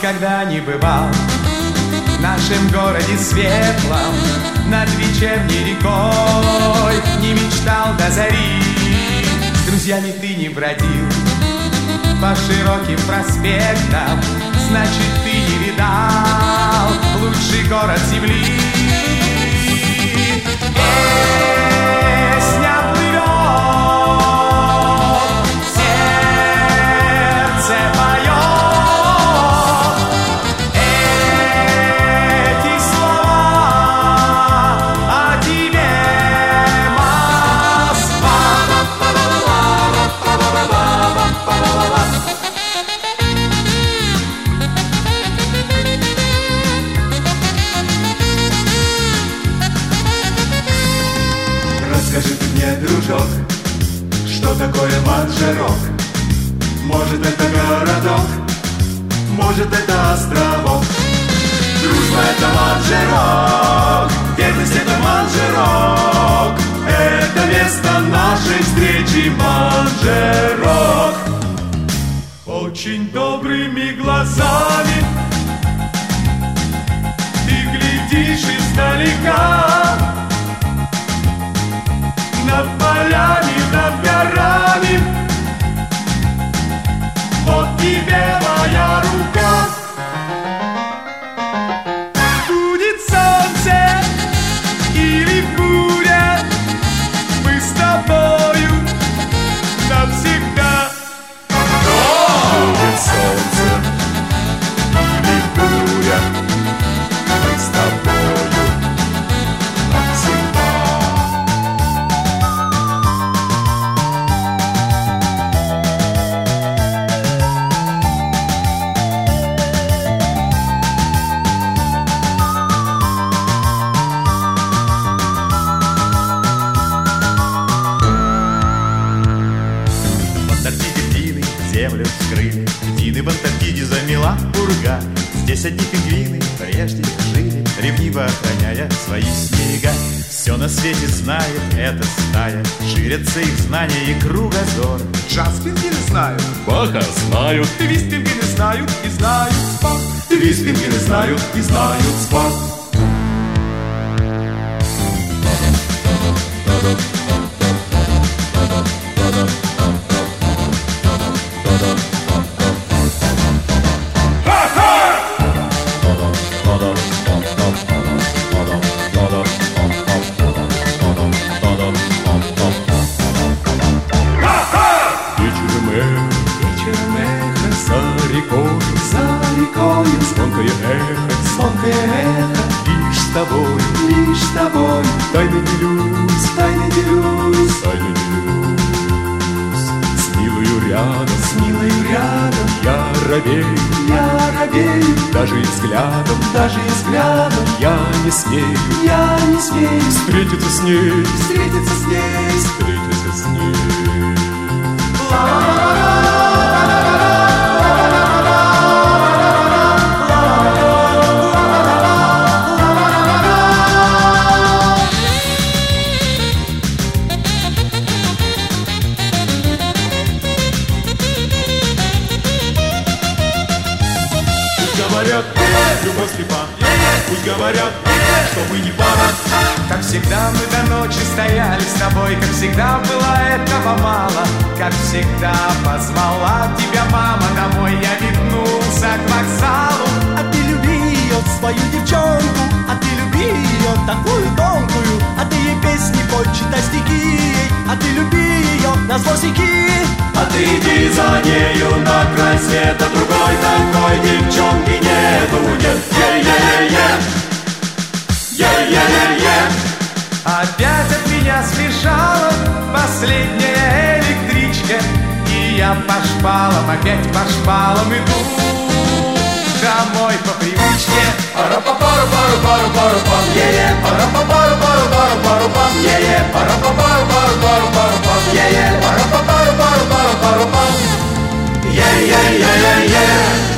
никогда не бывал в нашем городе светлом, над вечерней рекой не мечтал до зари. С друзьями ты не бродил по широким проспектам, значит, ты не видал лучший город земли. Песня плывет, сердце поет эти слова о тебе, Москва. Расскажи ты мне, дружок, что такое Манжерок? Может, это городок, может, это островок. Дружба — это Манжерок, верность — это Манжерок. Это место нашей встречи, Манжерок. Очень добрыми глазами ты глядишь издалека, над полями, над горами. Вот тебе моя рука. Будет солнце или буря, мы с тобою навсегда. Будет солнце или буря, мы с тобою навсегда. Землю вскрыли, птины в Антарктиде замела пурга. Здесь одни пингвины прежде жили, ревниво охраняя свои снега. Все на свете знает эта стая, ширятся их знания и кругозор. Джаз пингвины знают, Баха знают, твист пингвины знают и знают спорт. Твист пингвины знают и знают спорт. Вечером эхо за рекою, звонкое эхо, лишь с тобой, тайно делюсь, с милою рядом, я робею, даже и взглядом, я не смею, встретиться с ней. Говорят, любовь слепа, пусть говорят, что мы не пара. Как всегда мы до ночи стояли с тобой, как всегда было этого мало, как всегда позвала тебя мама домой, я метнулся к вокзалу. А ты люби ее, свою девчонку, а ты люби ее, такую тонкую, а ты ей песни пой, читай стихи ей, а ты люби ее, назло стихи. А ты иди за нею на край света, другой такой девчонки нету, нет. Опять от меня сбежала последняя электричка, и я по шпалам, опять по шпалам иду домой по привычке. Пара-па-пару-пару-пару-пару-пам, е-е. Пара-па-пару-пару-пару-пару-пам, е-е. Пара-па-пару-пару-пару-пару-пам, е-е. Пара-па-пару-пару-пару-пару-пам, е-е-е-е-е.